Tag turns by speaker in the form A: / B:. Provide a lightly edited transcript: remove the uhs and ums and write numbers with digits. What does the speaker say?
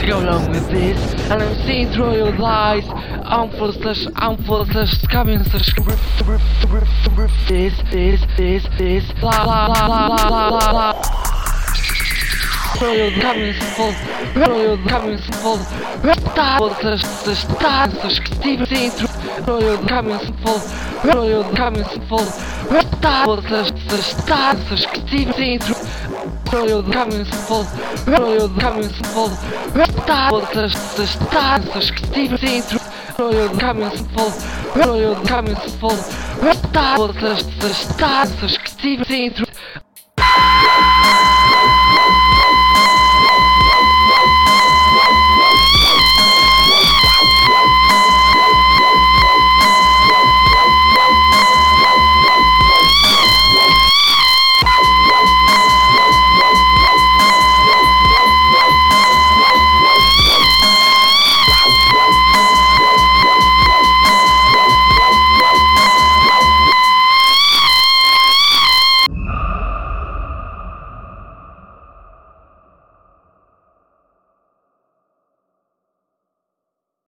A: to go along with this, and I'm seeing through your lies. I'm full of scamming, this, la la la la la la la la. Royal coming full, Royal coming full, Steven seeing through, Royal coming full, Royal coming full, Steven seeing through, Royal coming full, Royal coming full, Steven seeing through, Royal coming full, Royal coming full, Steven seeing through.